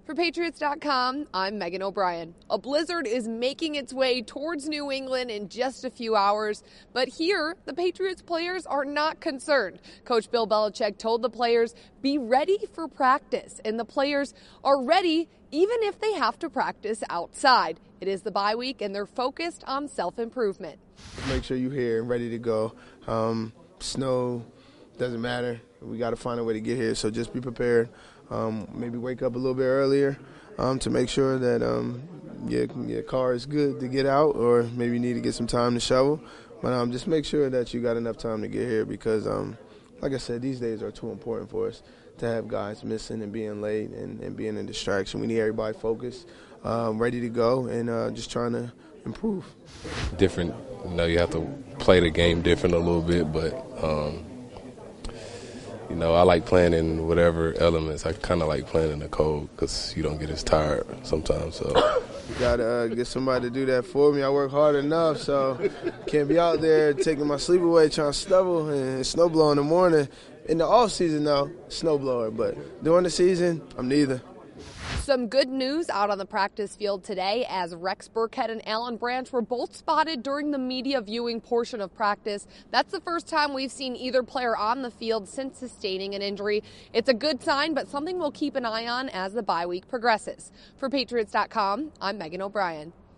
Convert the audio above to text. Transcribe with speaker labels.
Speaker 1: For Patriots.com, I'm Megan O'Brien. A blizzard is making its way towards New England in just a few hours, but here, the Patriots players are not concerned. Coach Bill Belichick told the players, be ready for practice, and the players are ready even if they have to practice outside. It is the bye week, and they're focused on self-improvement.
Speaker 2: Make sure you're here and ready to go. Snow doesn't matter. We got to find a way to get here, so just be prepared. Maybe wake up a little bit earlier to make sure that your car is good to get out, or maybe you need to get some time to shovel. But just make sure that you got enough time to get here because, like I said, these days are too important for us to have guys missing and being late and being a distraction. We need everybody focused, ready to go, and just trying to improve.
Speaker 3: Different, you have to play the game different a little bit, but I like playing in whatever elements. I kind of like playing in the cold because you don't get as tired sometimes. So
Speaker 2: you got to get somebody to do that for me. I work hard enough, so can't be out there taking my sleep away trying to stubble and snow blow in the morning. In the off season, though, snow blower. But during the season, I'm neither.
Speaker 1: Some good news out on the practice field today as Rex Burkhead and Alan Branch were both spotted during the media viewing portion of practice. That's the first time we've seen either player on the field since sustaining an injury. It's a good sign, but something we'll keep an eye on as the bye week progresses. For Patriots.com, I'm Megan O'Brien.